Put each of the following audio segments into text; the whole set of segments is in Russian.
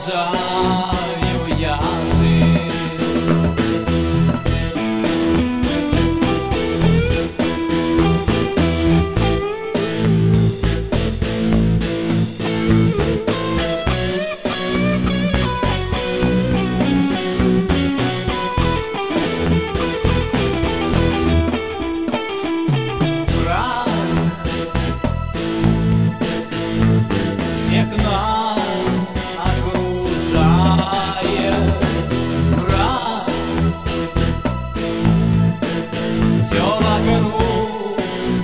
продолжаю я жить. Всех нас окружает мрак, все вокруг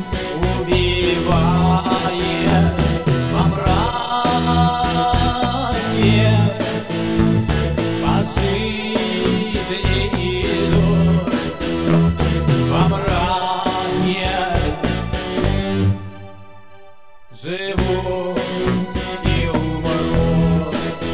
убивает во мраке, по жизни идут во мраке, живу и умру.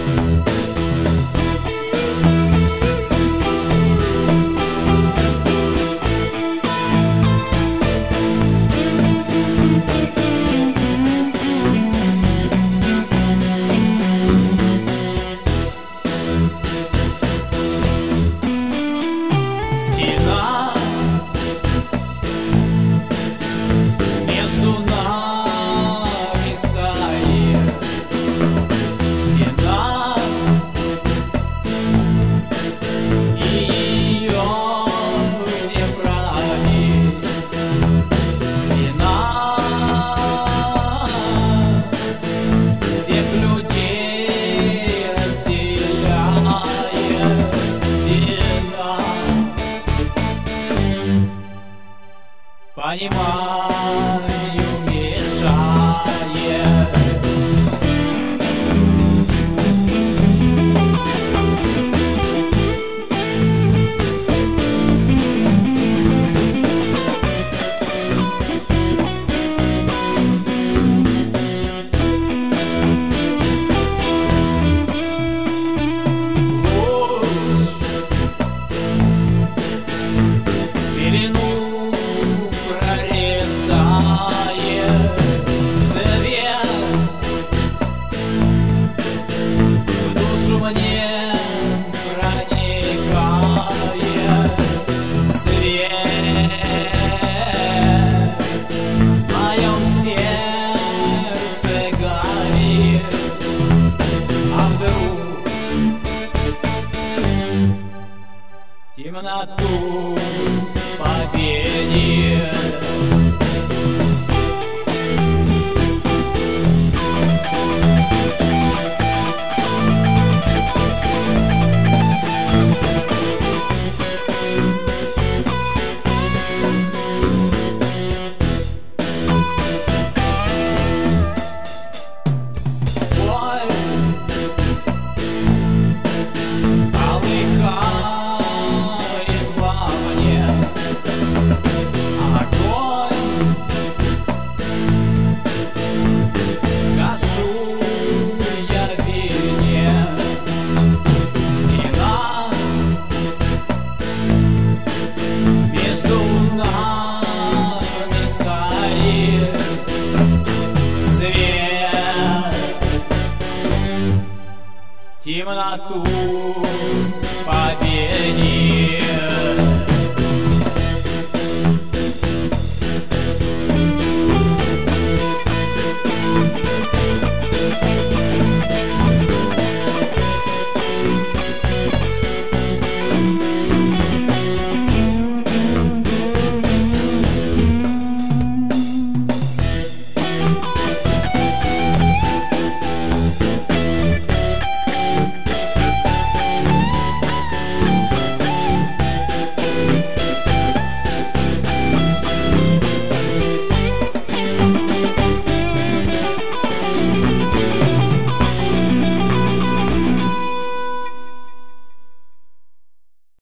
Стена между нами стоит, стена, и ее не пробить. Стена всех людей разделяет, стена, пониманию мешает. Пелену прорезает свет, в душу мне проникает свет, в моем сердце горит, а вдруг темноту победит. Ой, полыхает во мне огонь, гашу я в вине. Стена между нами стоит, свет, темноту победит.